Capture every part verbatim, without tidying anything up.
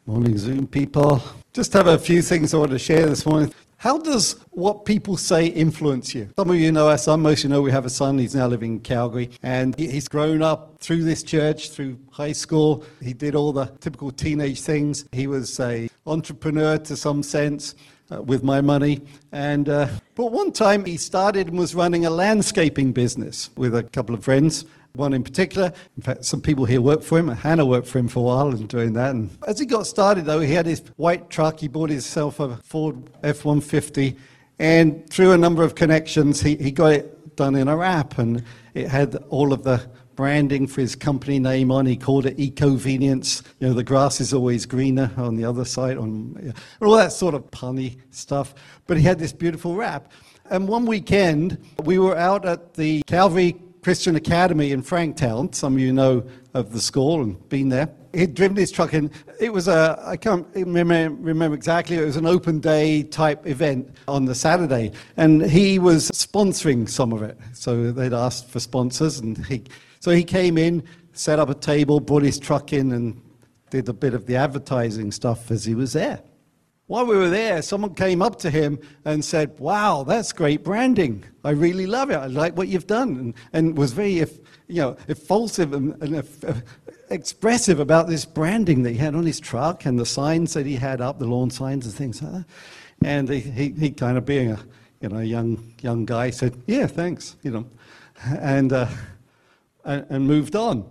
Morning, Zoom people. Just have a few things I want to share this morning. How does what people say influence you? Some of you know our son. Most of you know we have a son. He's now living in Calgary. And he's grown up through this church, through high school. He did all the typical teenage things. He was an entrepreneur to some sense uh, with my money. And uh, but one time he started and was running a landscaping business with a couple of friends. One in particular, in fact, some people here work for him. Hannah worked for him for a while and doing that. And as he got started, though, he had his white truck. He bought himself a Ford F one fifty. And through a number of connections, he, he got it done in a wrap. And it had all of the branding for his company name on. He called it Ecovenience. You know, the grass is always greener on the other side. On yeah, all that sort of punny stuff. But he had this beautiful wrap. And one weekend, we were out at the Calvary Christian Academy in Franktown. Some of you know of the school and been there. He'd driven his truck in. It was a, I can't remember, remember exactly, it was an open day type event on the Saturday. And he was sponsoring some of it. So they'd asked for sponsors. And he, so he came in, set up a table, brought his truck in and did a bit of the advertising stuff as he was there. While we were there, someone came up to him and said, "Wow, that's great branding. I really love it. I like what you've done." And, and was very, you know, effulsive and, and uh, expressive about this branding that he had on his truck and the signs that he had up, the lawn signs and things like that. And he, he, he kind of being a, you know, young young guy said, "Yeah, thanks," you know, and uh, and, and moved on.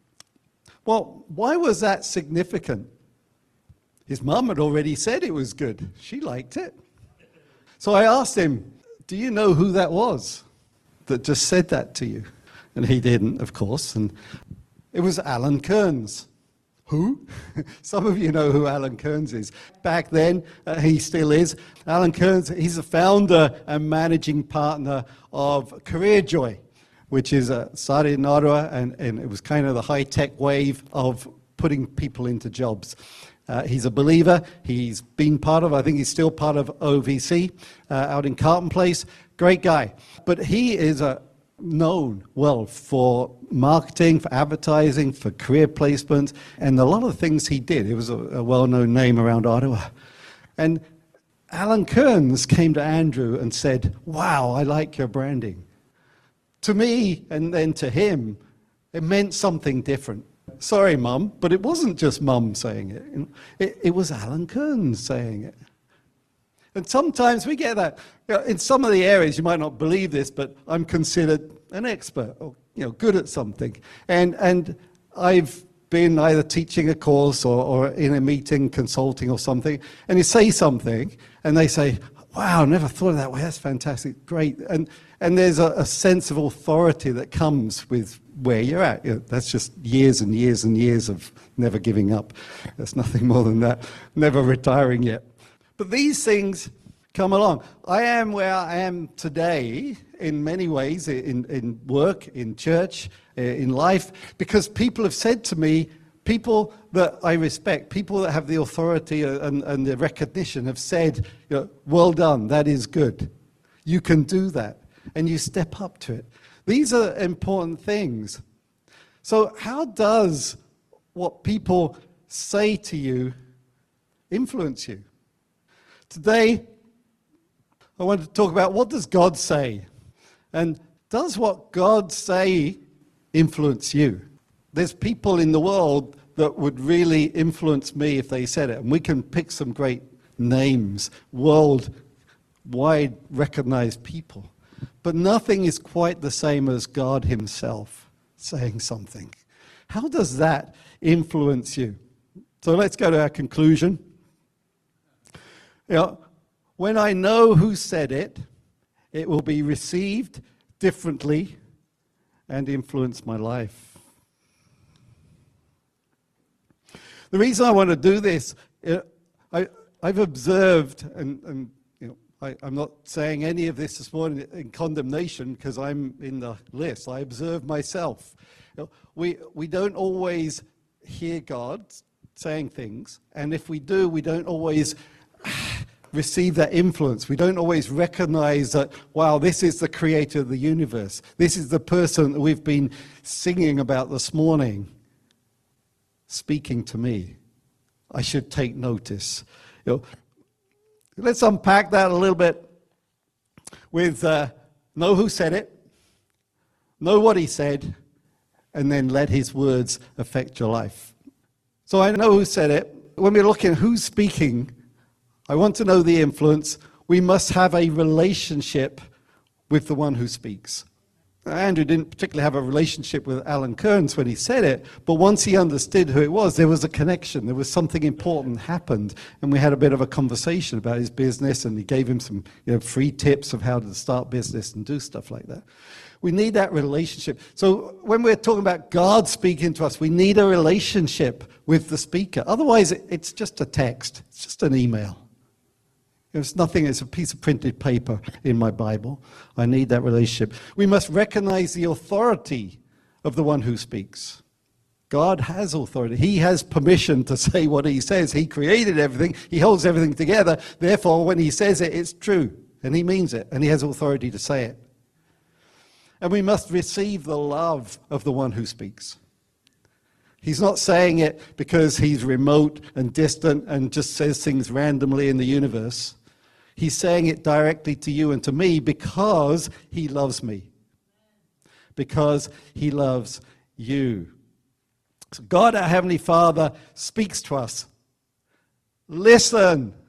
Well, why was that significant? His mum had already said it was good. She liked it. So I asked him, "Do you know who that was that just said that to you?" And he didn't, of course. And it was Alan Kearns. Who? Some of you know who Alan Kearns is. Back then, uh, he still is. Alan Kearns, he's the founder and managing partner of CareerJoy, which is uh, started in Ottawa, and, and it was kind of the high-tech wave of putting people into jobs. Uh, he's a believer. He's been part of, I think he's still part of O V C uh, out in Carlton Place. Great guy. But he is uh, known well for marketing, for advertising, for career placement, and a lot of the things he did. It was a, a well-known name around Ottawa. And Alan Kearns came to Andrew and said, "Wow, I like your branding." To me, and then to him, it meant something different. Sorry, Mum, but it wasn't just Mum saying it. It, it was Alan Kearns saying it. And sometimes we get that. You know, in some of the areas, you might not believe this, but I'm considered an expert or, you know, good at something. And and I've been either teaching a course or, or in a meeting, consulting or something, and you say something, and they say, "Wow, never thought of that way. That's fantastic, great." And and there's a, a sense of authority that comes with where you're at. You know, that's just years and years and years of never giving up. There's nothing more than that. Never retiring yet. But these things come along. I am where I am today in many ways, in, in work, in church, in life, because people have said to me, people that I respect, people that have the authority and, and the recognition have said, you know, "Well done, that is good. You can do that." And you step up to it. These are important things. So how does what people say to you influence you? Today, I want to talk about, what does God say? And does what God say influence you? There's people in the world that would really influence me if they said it. And we can pick some great names, worldwide recognized people. But nothing is quite the same as God himself saying something. How does that influence you? So let's go to our conclusion. You know, when I know who said it, it will be received differently and influence my life. The reason I want to do this, you know, I, I've observed, and, and I, I'm not saying any of this this morning in condemnation because I'm in the list. I observe myself. You know, we, we don't always hear God saying things, and if we do, we don't always receive that influence. We don't always recognize that, wow, this is the creator of the universe. This is the person that we've been singing about this morning, speaking to me. I should take notice. You know, let's unpack that a little bit with uh, know who said it, know what he said, and then let his words affect your life. So I know who said it. When we're looking at who's speaking, I want to know the influence. We must have a relationship with the one who speaks. Now, Andrew didn't particularly have a relationship with Alan Kearns when he said it, but once he understood who it was, there was a connection. There was something important happened, and we had a bit of a conversation about his business, and he gave him some you know, free tips of how to start business and do stuff like that. We need that relationship. So when we're talking about God speaking to us, we need a relationship with the speaker. Otherwise, it's just a text. It's just an email. It's nothing, it's a piece of printed paper in my Bible. I need that relationship. We must recognize the authority of the one who speaks. God has authority. He has permission to say what he says. He created everything. He holds everything together. Therefore, when he says it, it's true. And he means it. And he has authority to say it. And we must receive the love of the one who speaks. He's not saying it because he's remote and distant and just says things randomly in the universe. He's saying it directly to you and to me because he loves me. Because he loves you. So God, our Heavenly Father, speaks to us. Listen.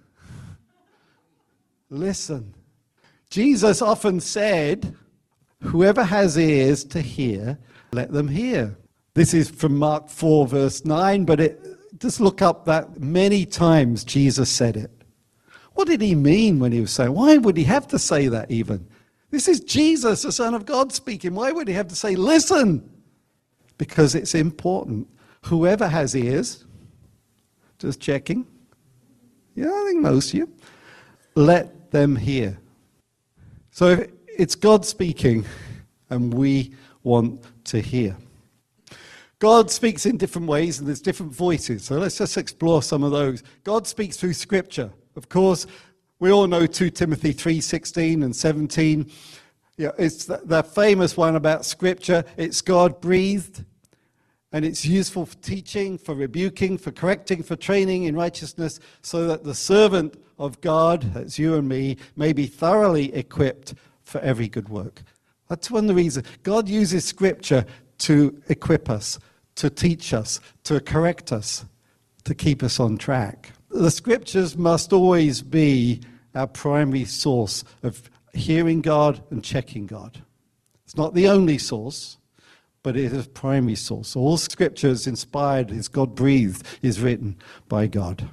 Listen. Jesus often said, whoever has ears to hear, let them hear. This is from Mark four, verse nine, but it, just look up that many times Jesus said it. What did he mean when he was saying? Why would he have to say that even? This is Jesus, the Son of God, speaking. Why would he have to say, listen? Because it's important. Whoever has ears, just checking. Yeah, I think most of you. Let them hear. So if it's God speaking, and we want to hear. God speaks in different ways, and there's different voices. So let's just explore some of those. God speaks through Scripture. Of course, we all know two Timothy three sixteen and seventeen. Yeah, it's the, the famous one about Scripture. It's God-breathed, and it's useful for teaching, for rebuking, for correcting, for training in righteousness, so that the servant of God, that's you and me, may be thoroughly equipped for every good work. That's one of the reasons. God uses Scripture to equip us, to teach us, to correct us, to keep us on track. The Scriptures must always be our primary source of hearing God and checking God. It's not the only source, but it is a primary source. All Scripture is inspired, is God-breathed, is written by God.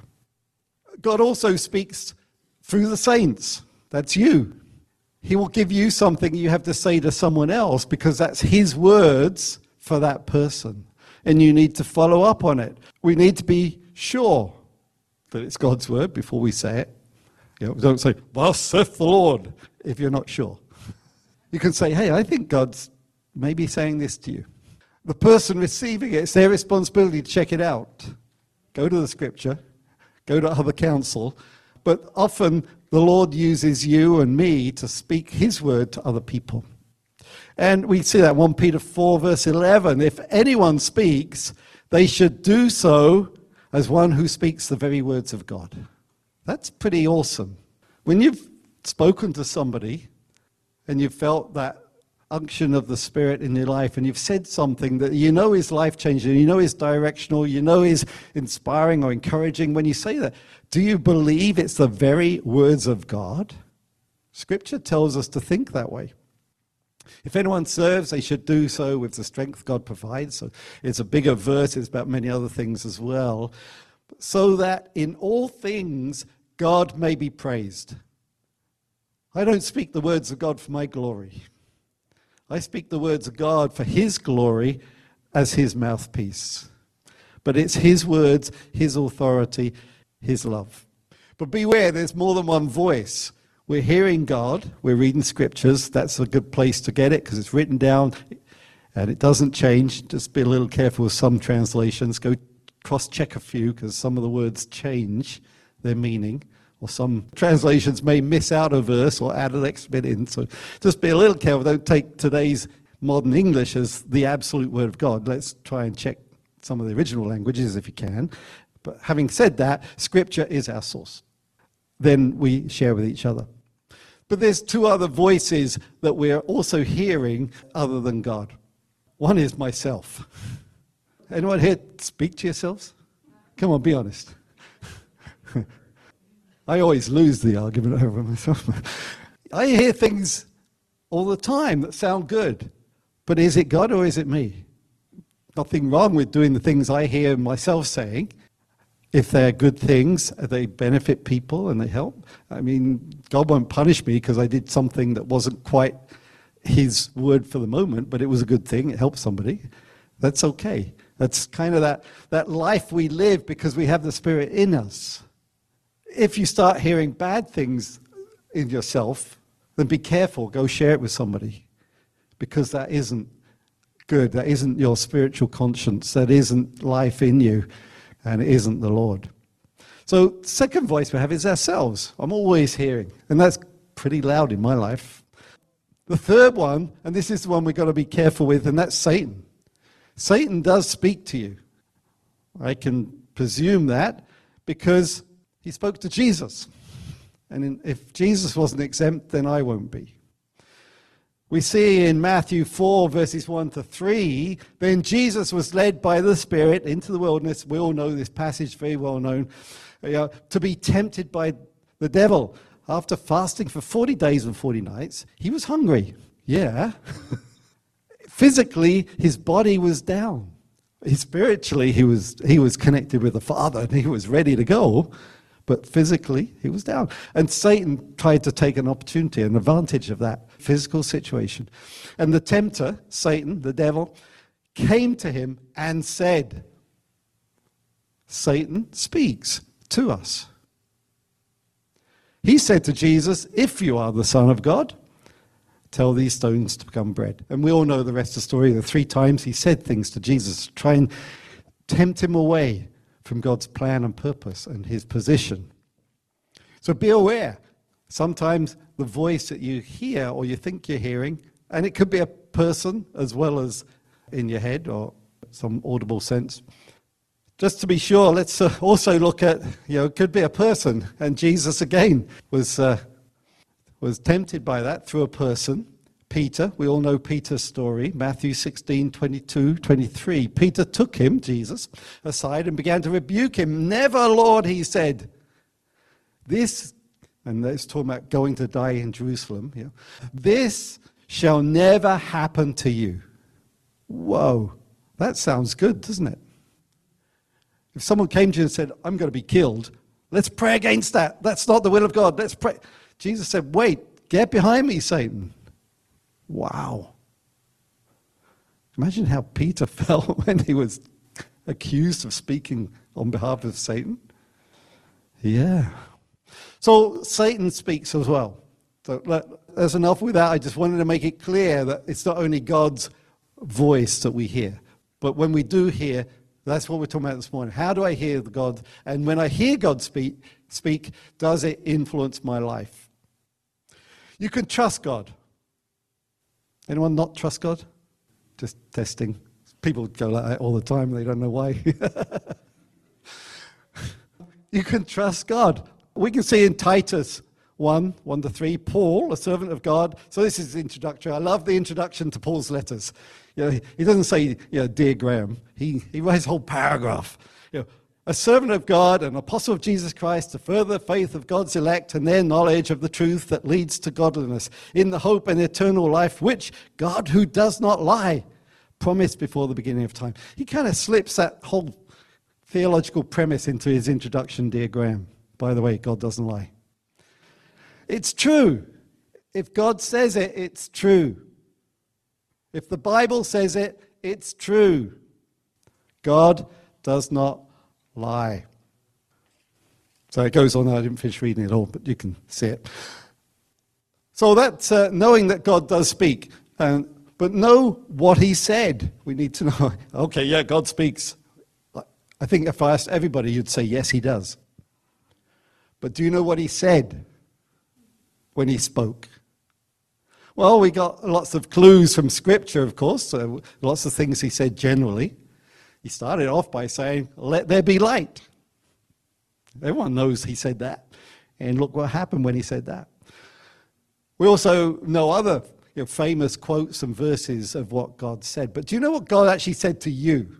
God also speaks through the saints. That's you. He will give you something you have to say to someone else because that's his words for that person. And you need to follow up on it. We need to be sure that it's God's word before we say it. You know, don't say, thus saith the Lord, if you're not sure. You can say, hey, I think God's maybe saying this to you. The person receiving it, it's their responsibility to check it out. Go to the Scripture. Go to other counsel. But often the Lord uses you and me to speak his word to other people. And we see that First Peter four, verse eleven. If anyone speaks, they should do so as one who speaks the very words of God. That's pretty awesome. When you've spoken to somebody and you've felt that unction of the Spirit in your life and you've said something that you know is life-changing, you know is directional, you know is inspiring or encouraging, when you say that, do you believe it's the very words of God? Scripture tells us to think that way. If anyone serves, they should do so with the strength God provides. So it's a bigger verse, it's about many other things as well. So that in all things God may be praised. I don't speak the words of God for my glory. I speak the words of God for his glory as his mouthpiece. But it's his words, his authority, his love. But beware, there's more than one voice. We're hearing God, we're reading scriptures. That's a good place to get it because it's written down and it doesn't change. Just be a little careful with some translations. Go cross-check a few because some of the words change their meaning. Or some translations may miss out a verse or add an extra bit in. So just be a little careful. Don't take today's modern English as the absolute word of God. Let's try and check some of the original languages if you can. But having said that, Scripture is our source. Then we share with each other. But there's two other voices that we're also hearing other than God. One is myself. Anyone here speak to yourselves? Come on, be honest. I always lose the argument over myself. I hear things all the time that sound good. But is it God or is it me? Nothing wrong with doing the things I hear myself saying. If they're good things, they benefit people and they help. I mean, God won't punish me because I did something that wasn't quite his word for the moment, but it was a good thing. It helped somebody. That's okay. That's kind of that, that life we live because we have the Spirit in us. If you start hearing bad things in yourself, then be careful. Go share it with somebody because that isn't good. That isn't your spiritual conscience. That isn't life in you. And it isn't the Lord. So second voice we have is ourselves. I'm always hearing. And that's pretty loud in my life. The third one, and this is the one we've got to be careful with, and that's Satan. Satan does speak to you. I can presume that because he spoke to Jesus. And if Jesus wasn't exempt, then I won't be. We see in Matthew four, verses one to three, then Jesus was led by the Spirit into the wilderness. We all know this passage, very well known, you know, to be tempted by the devil. After fasting for forty days and forty nights, he was hungry. Yeah. Physically, his body was down. Spiritually, he was, he was connected with the Father and he was ready to go. But physically, he was down. And Satan tried to take an opportunity, an advantage of that physical situation. And the tempter, Satan, the devil, came to him and said, Satan speaks to us. He said to Jesus, if you are the Son of God, tell these stones to become bread. And we all know the rest of the story. The three times he said things to Jesus to try and tempt him away from God's plan and purpose and his position. So be aware. Sometimes the voice that you hear or you think you're hearing, and it could be a person as well as in your head or some audible sense. Just to be sure, let's uh, also look at, you know, it could be a person. And Jesus again was, uh, was tempted by that through a person. Peter, we all know Peter's story, Matthew sixteen, twenty-two, twenty-three. Peter took him, Jesus, aside and began to rebuke him. Never, Lord, he said. This, and it's talking about going to die in Jerusalem, you know, this shall never happen to you. Whoa, that sounds good, doesn't it? If someone came to you and said, I'm going to be killed, let's pray against that. That's not the will of God. Let's pray. Jesus said, wait, get behind me, Satan. Wow. Imagine how Peter felt when he was accused of speaking on behalf of Satan. Yeah. So Satan speaks as well. So that's enough with that. I just wanted to make it clear that it's not only God's voice that we hear, but when we do hear, that's what we're talking about this morning. How do I hear God? And when I hear God speak, speak, does it influence my life? You can trust God. Anyone not trust God? Just testing. People go like that all the time. They don't know why. You can trust God. We can see in Titus one, one to three, Paul, a servant of God. So this is the introductory. I love the introduction to Paul's letters. You know, he doesn't say, you know, dear Graham. He, he writes a whole paragraph. You know, a servant of God, an apostle of Jesus Christ, to further the faith of God's elect and their knowledge of the truth that leads to godliness, in the hope and eternal life, which God, who does not lie, promised before the beginning of time. He kind of slips that whole theological premise into his introduction, dear Graham. By the way, God doesn't lie. It's true. If God says it, it's true. If the Bible says it, it's true. God does not lie. So it goes on. I didn't finish reading it all, but you can see it. So that's uh, knowing that God does speak. Um, but know what he said. We need to know. Okay, yeah, God speaks. I think if I asked everybody, you'd say, yes, he does. But do you know what he said when he spoke? Well, we got lots of clues from Scripture, of course, so lots of things he said generally. He started off by saying, let there be light. Everyone knows he said that. And look what happened when he said that. We also know other you know, famous quotes and verses of what God said. But do you know what God actually said to you?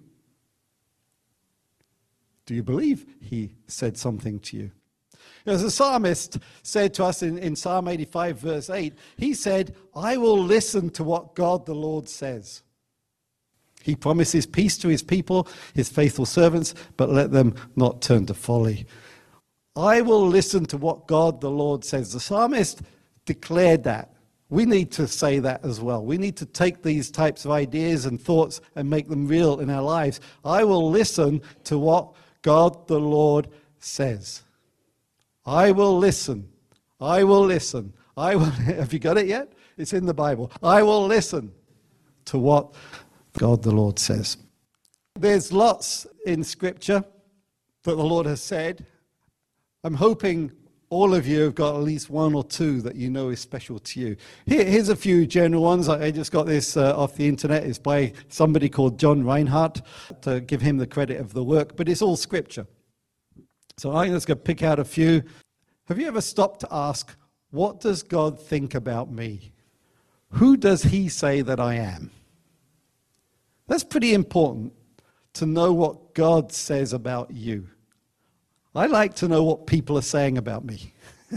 Do you believe he said something to you? As the psalmist said to us in, in Psalm eighty-five, verse eight, he said, I will listen to what God the Lord says. He promises peace to his people, his faithful servants, but let them not turn to folly. I will listen to what God the Lord says. The psalmist declared that. We need to say that as well. We need to take these types of ideas and thoughts and make them real in our lives. I will listen to what God the Lord says. I will listen. I will listen. I will. Have you got it yet? It's in the Bible. I will listen to what God the Lord says. There's lots in Scripture that the Lord has said. I'm hoping all of you have got at least one or two that you know is special to you. Here, here's a few general ones. I, I just got this uh, off the internet. It's by somebody called John Reinhardt, to give him the credit of the work, but it's all Scripture. So I'm just going to pick out a few. Have you ever stopped to ask, what does God think about me? Who does he say that I am? That's pretty important to know what God says about you. I like to know what people are saying about me,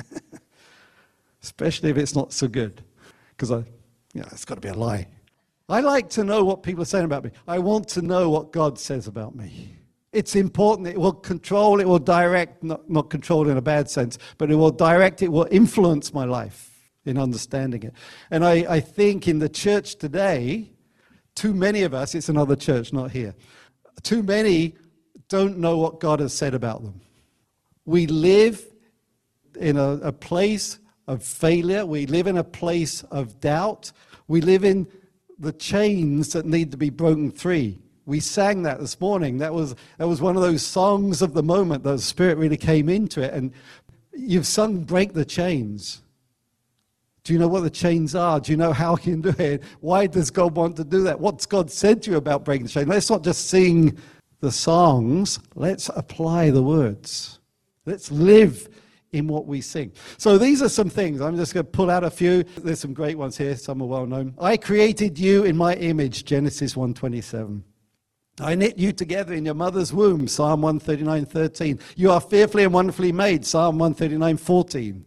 especially if it's not so good, because I, you know, it's got to be a lie. I like to know what people are saying about me. I want to know what God says about me. It's important. It will control, it will direct, not, not control in a bad sense, but it will direct, it will influence my life in understanding it. And I, I think in the church today, too many of us, it's another church, not here, too many don't know what God has said about them. We live in a, a place of failure. We live in a place of doubt. We live in the chains that need to be broken free. We sang that this morning. That was, that was one of those songs of the moment. The Spirit really came into it. And you've sung Break the Chains. Do you know what the chains are? Do you know how you can do it? Why does God want to do that? What's God said to you about breaking the chains? Let's not just sing the songs. Let's apply the words. Let's live in what we sing. So these are some things. I'm just going to pull out a few. There's some great ones here. Some are well known. I created you in my image, Genesis one twenty-seven. I knit you together in your mother's womb, Psalm one thirty-nine thirteen. You are fearfully and wonderfully made, Psalm one thirty-nine fourteen.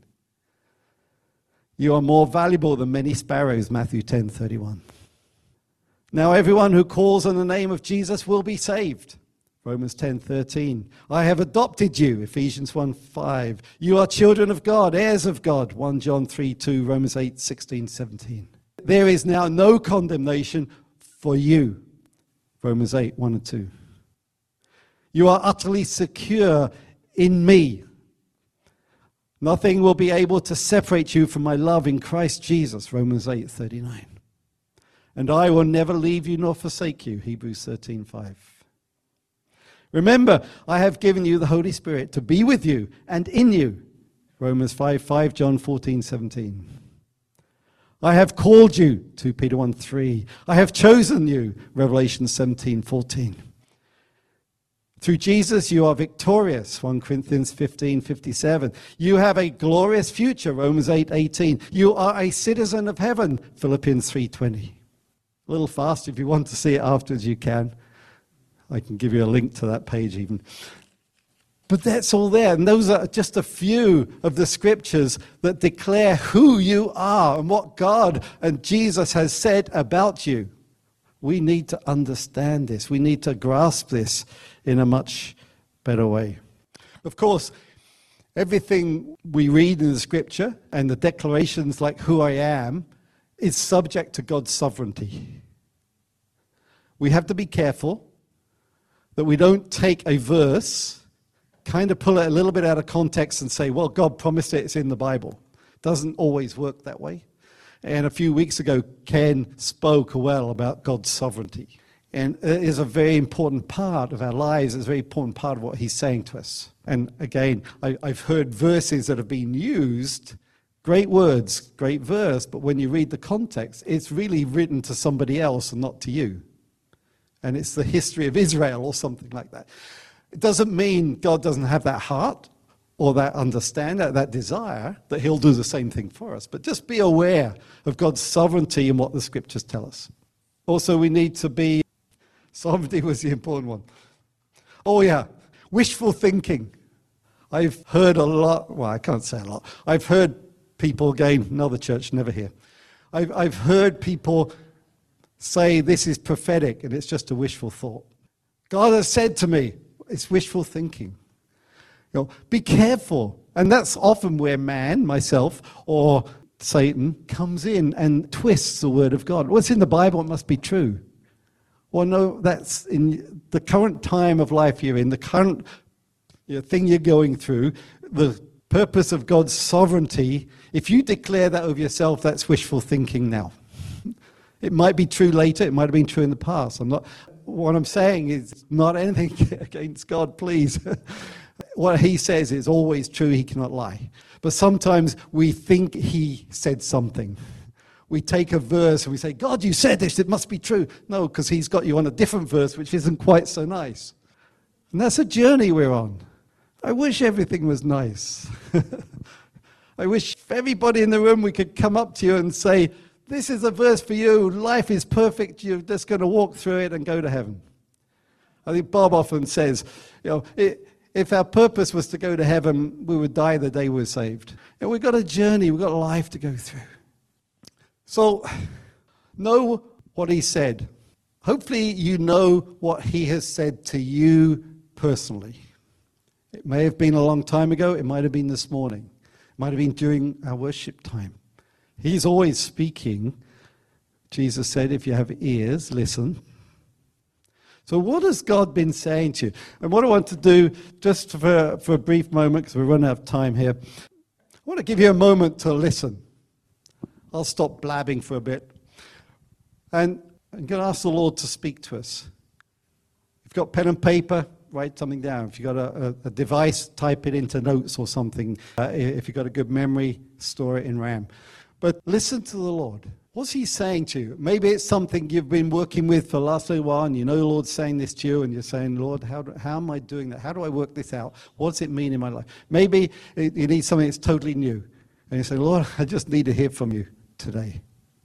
You are more valuable than many sparrows, Matthew ten thirty-one. Now everyone who calls on the name of Jesus will be saved, Romans ten thirteen. I have adopted you, Ephesians one five. You are children of God, heirs of God, First John three two, Romans eight sixteen seventeen. There is now no condemnation for you, Romans eight one and two. You are utterly secure in me. Nothing will be able to separate you from my love in Christ Jesus, Romans eight thirty-nine. And I will never leave you nor forsake you, Hebrews thirteen five. Remember, I have given you the Holy Spirit to be with you and in you, Romans five five, John fourteen seventeen. I have called you, Second Peter one three. I have chosen you, Revelation seventeen fourteen. Through Jesus you are victorious, First Corinthians fifteen fifty-seven. You have a glorious future, Romans eight eighteen. You are a citizen of heaven, Philippians three twenty. A little fast, if you want to see it afterwards, you can. I can give you a link to that page even. But that's all there. And those are just a few of the scriptures that declare who you are and what God and Jesus has said about you. We need to understand this. We need to grasp this in a much better way. Of course, everything we read in the scripture and the declarations like who I am is subject to God's sovereignty. We have to be careful that we don't take a verse, kind of pull it a little bit out of context and say, well, God promised it, it's in the Bible. It doesn't always work that way. And a few weeks ago, Ken spoke well about God's sovereignty. And it is a very important part of our lives. It's a very important part of what he's saying to us. And again, I, I've heard verses that have been used, great words, great verse, but when you read the context, it's really written to somebody else and not to you. And it's the history of Israel or something like that. It doesn't mean God doesn't have that heart or that understand, that, that desire, that he'll do the same thing for us. But just be aware of God's sovereignty in what the scriptures tell us. Also, we need to be, sovereignty was the important one. Oh yeah, wishful thinking. I've heard a lot, well, I can't say a lot. I've heard people, again, another church, never here. I've, I've heard people say this is prophetic and it's just a wishful thought. God has said to me, it's wishful thinking. You know, be careful. And that's often where man, myself, or Satan comes in and twists the word of God. What's in the Bible, it must be true. Well, no, that's in the current time of life you're in, the current you know, thing you're going through, the purpose of God's sovereignty. If you declare that of yourself, that's wishful thinking now. It might be true later, it might have been true in the past. I'm not, what I'm saying is not anything against God, please. What he says is always true, he cannot lie. But sometimes we think he said something. We take a verse and we say, God, you said this, it must be true. No, because he's got you on a different verse, which isn't quite so nice. And that's a journey we're on. I wish everything was nice. I wish everybody in the room, we could come up to you and say, this is a verse for you. Life is perfect. You're just going to walk through it and go to heaven. I think Bob often says, you know, it, if our purpose was to go to heaven, we would die the day we're saved. And we've got a journey, we've got a life to go through. So, know what he said. Hopefully you know what he has said to you personally. It may have been a long time ago, it might have been this morning. It might have been during our worship time. He's always speaking. Jesus said, if you have ears, listen. So what has God been saying to you? And what I want to do, just for, for a brief moment, because we're running out of time here, I want to give you a moment to listen. I'll stop blabbing for a bit. And I'm going to ask the Lord to speak to us. If you've got pen and paper, write something down. If you've got a, a, a device, type it into notes or something. Uh, if you've got a good memory, store it in RAM. But listen to the Lord. What's he saying to you? Maybe it's something you've been working with for the last little while, and you know the Lord's saying this to you, and you're saying, Lord, how, do, how am I doing that? How do I work this out? What does it mean in my life? Maybe it, you need something that's totally new. And you say, Lord, I just need to hear from you today.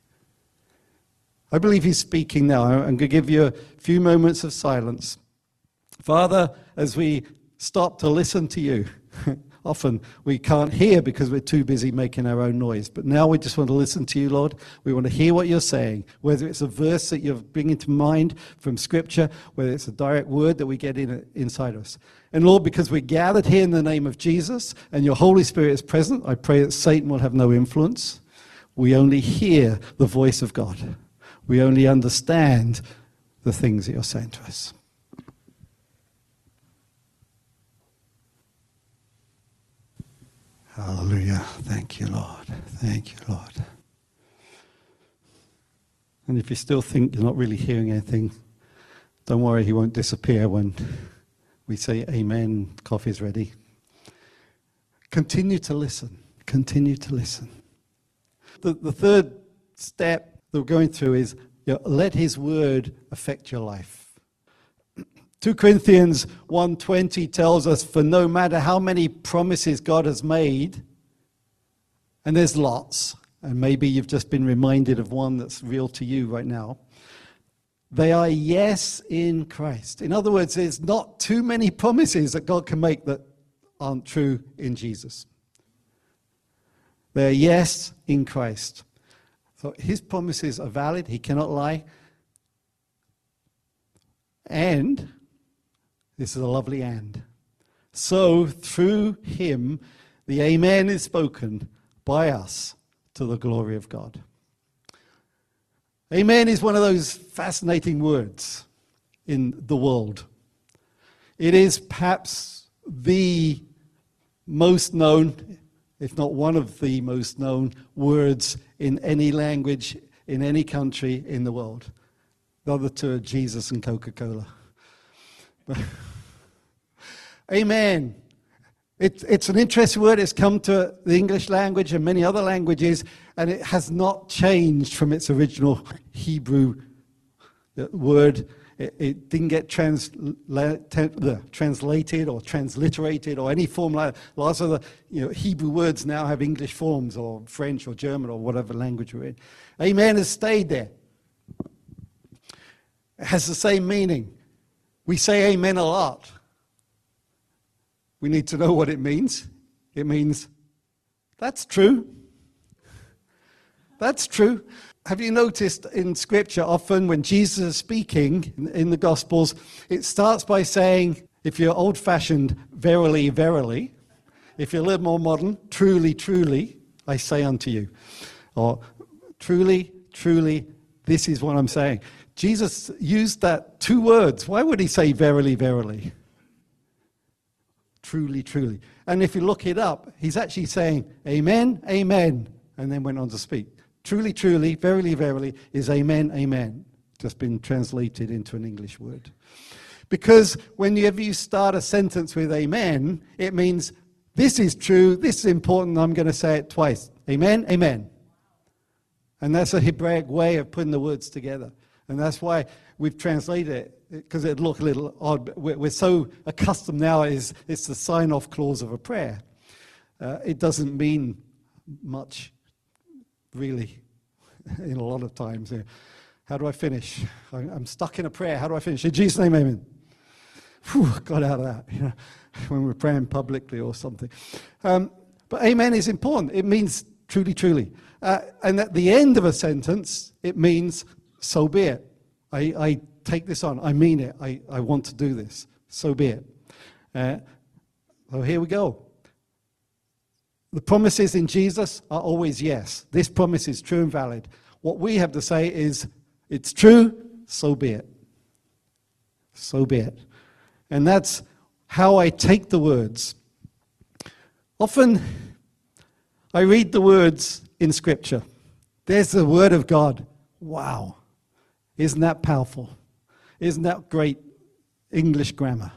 I believe he's speaking now. I'm going to give you a few moments of silence. Father, as we stop to listen to you, often we can't hear because we're too busy making our own noise. But now we just want to listen to you, Lord. We want to hear what you're saying, whether it's a verse that you're bringing to mind from Scripture, whether it's a direct word that we get in inside us. And Lord, because we're gathered here in the name of Jesus and your Holy Spirit is present, I pray that Satan will have no influence. We only hear the voice of God. We only understand the things that you're saying to us. Hallelujah. Thank you, Lord. Thank you, Lord. And if you still think you're not really hearing anything, don't worry, he won't disappear when we say amen, coffee's ready. Continue to listen. Continue to listen. The, the third step that we're going through is, you know, let his word affect your life. Second Corinthians one twenty tells us, for no matter how many promises God has made, and there's lots, and maybe you've just been reminded of one that's real to you right now, they are yes in Christ. In other words, there's not too many promises that God can make that aren't true in Jesus. They're yes in Christ. So his promises are valid, he cannot lie. And this is a lovely and. So through him, the amen is spoken by us to the glory of God. Amen is one of those fascinating words in the world. It is perhaps the most known, if not one of the most known words in any language, in any country in the world. The other two are Jesus and Coca-Cola. Amen. It, it's an interesting word. It's come to the English language and many other languages, and it has not changed from its original Hebrew word. It, it didn't get transla- translated or transliterated or any form like that. Lots of the you know, Hebrew words now have English forms or French or German or whatever language we're in. Amen has stayed there. It has the same meaning. We say amen a lot. We need to know what it means. It means, that's true. That's true. Have you noticed in Scripture, often when Jesus is speaking in, in the Gospels, it starts by saying, if you're old-fashioned, verily, verily. If you're a little more modern, truly, truly, I say unto you. Or truly, truly, this is what I'm saying. Jesus used that two words. Why would he say verily, verily? Truly, truly. And if you look it up, he's actually saying amen, amen, and then went on to speak. Truly, truly, verily, verily is amen, amen. Just been translated into an English word. Because whenever you start a sentence with amen, it means this is true, this is important, I'm going to say it twice. Amen, amen. And that's a Hebraic way of putting the words together. And that's why we've translated it, because it'd look a little odd. But we're, we're so accustomed now, it's, it's the sign-off clause of a prayer. Uh, it doesn't mean much, really, in a lot of times. How do I finish? I, I'm stuck in a prayer. How do I finish? In Jesus' name, amen. Whew, got out of that, you know, when we're praying publicly or something. Um, but amen is important. It means truly, truly. Uh, and at the end of a sentence, it means so be it. I, I take this on. I mean it. I, I want to do this. So be it. Uh, so here we go. The promises in Jesus are always yes. This promise is true and valid. What we have to say is, it's true, so be it. So be it. And that's how I take the words. Often, I read the words in Scripture. There's the Word of God. Wow. Isn't that powerful? Isn't that great English grammar?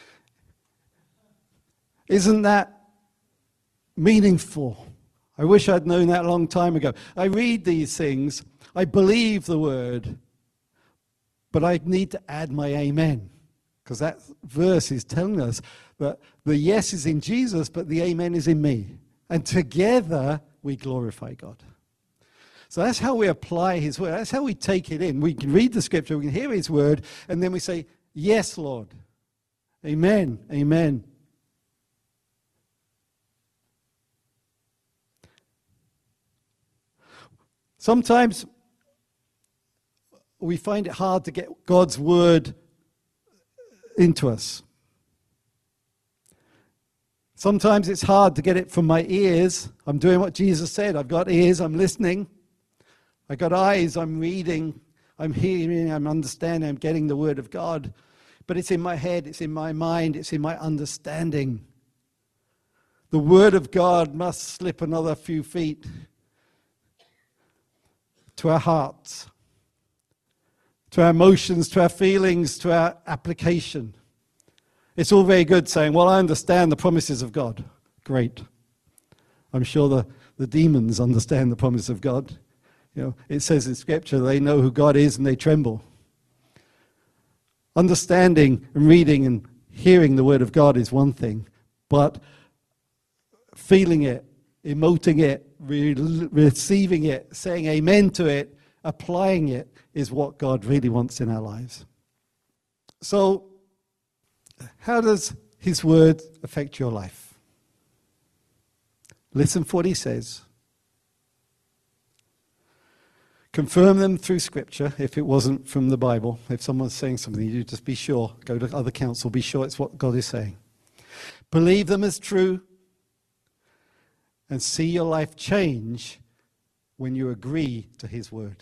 Isn't that meaningful? I wish I'd known that a long time ago. I read these things, I believe the Word, but I need to add my amen, because that verse is telling us that the yes is in Jesus, but the amen is in me. And together, we glorify God. So that's how we apply his word. That's how we take it in. We can read the Scripture, we can hear his word, and then we say, yes, Lord. Amen, amen. Sometimes we find it hard to get God's word into us. Sometimes it's hard to get it from my ears. I'm doing what Jesus said. I've got ears, I'm listening. I've got eyes, I'm reading. I'm hearing, I'm understanding, I'm getting the word of God. But it's in my head, it's in my mind, it's in my understanding. The word of God must slip another few feet to our hearts, to our emotions, to our feelings, to our application. It's all very good saying, well, I understand the promises of God. Great. I'm sure the, the demons understand the promise of God. You know, it says in Scripture, they know who God is and they tremble. Understanding and reading and hearing the word of God is one thing, but feeling it, emoting it, re- receiving it, saying amen to it, applying it is what God really wants in our lives. So, how does his word affect your life? Listen for what he says. Confirm them through Scripture if it wasn't from the Bible. If someone's saying something, you just be sure. Go to other counsel, be sure it's what God is saying. Believe them as true and see your life change when you agree to his word.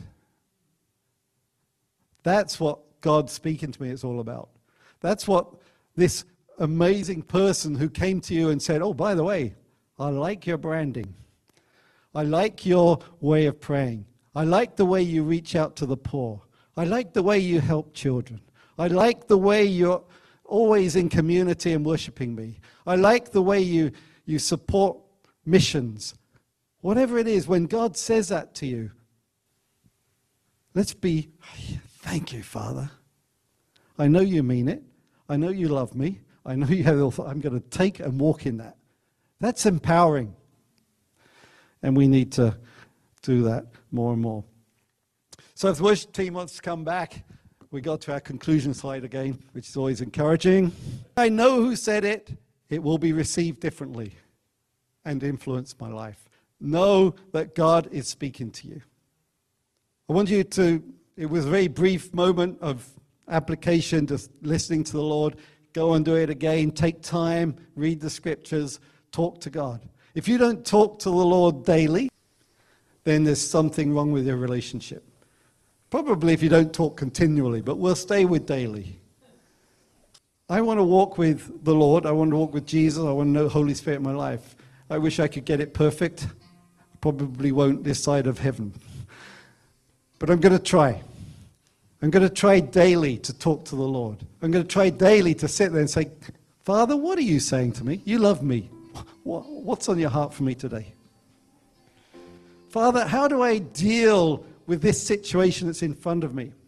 That's what God speaking to me is all about. That's what this amazing person who came to you and said, oh, by the way, I like your branding. I like your way of praying. I like the way you reach out to the poor. I like the way you help children. I like the way you're always in community and worshiping me. I like the way you, you support missions. Whatever it is, when God says that to you, let's be, thank you, Father. I know you mean it. I know you love me. I know you have the authority. I'm going to take and walk in that. That's empowering. And we need to do that more and more. So if the worship team wants to come back, we got to our conclusion slide again, which is always encouraging. I know who said it. It will be received differently and influence my life. Know that God is speaking to you. I want you to, it was a very brief moment of application, just listening to the Lord. Go and do it again. Take time, read the scriptures, talk to God. If you don't talk to the Lord daily, then there's something wrong with your relationship. Probably if you don't talk continually, but we'll stay with daily. I want to walk with the Lord. I want to walk with Jesus. I want to know the Holy Spirit in my life. I wish I could get it perfect. I probably won't this side of heaven. But I'm going to try. I'm going to try daily to talk to the Lord. I'm going to try daily to sit there and say, Father, what are you saying to me? You love me. What's on your heart for me today? Father, how do I deal with this situation that's in front of me?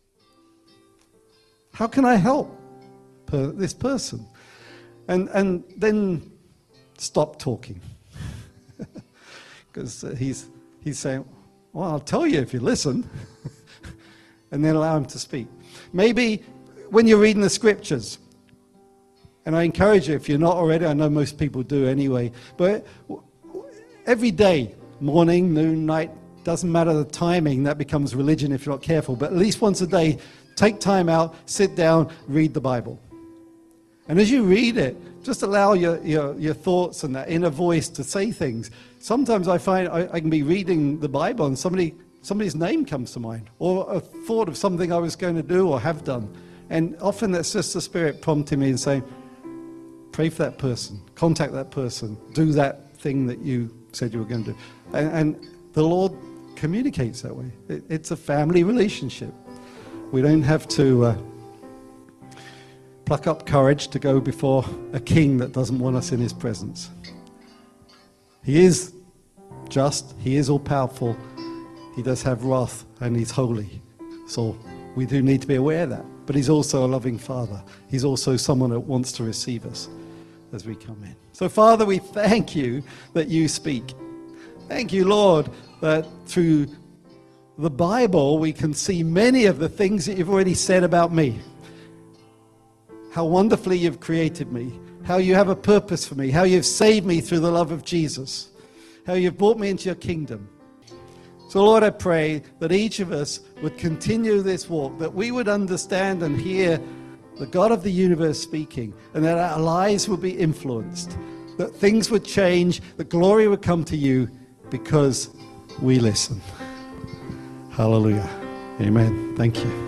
How can I help per- this person? And, and then stop talking. Because uh, he's, he's saying, well, I'll tell you if you listen. And then allow him to speak. Maybe when you're reading the scriptures, and I encourage you, if you're not already, I know most people do anyway, but every day, morning, noon, night, doesn't matter the timing, that becomes religion if you're not careful, but at least once a day, take time out, sit down, read the Bible. And as you read it, just allow your, your, your thoughts and that inner voice to say things. Sometimes I find I, I can be reading the Bible and somebody somebody's name comes to mind, or a thought of something I was going to do or have done. And often that's just the Spirit prompting me and saying, pray for that person, contact that person, do that thing that you said you were going to do. And, and the Lord communicates that way. It, it's a family relationship. We don't have to uh, pluck up courage to go before a king that doesn't want us in his presence. He is just, he is all-powerful, he does have wrath, and he's holy. So we do need to be aware of that. But he's also a loving Father. He's also someone that wants to receive us as we come in. So Father, we thank you that you speak. Thank you, Lord, that through the Bible we can see many of the things that you've already said about me. How wonderfully you've created me. How you have a purpose for me. How you've saved me through the love of Jesus. How you've brought me into your kingdom. So Lord, I pray that each of us would continue this walk, that we would understand and hear the God of the universe speaking, and that our lives would be influenced, that things would change, that glory would come to you because we listen. Hallelujah. Amen. Thank you.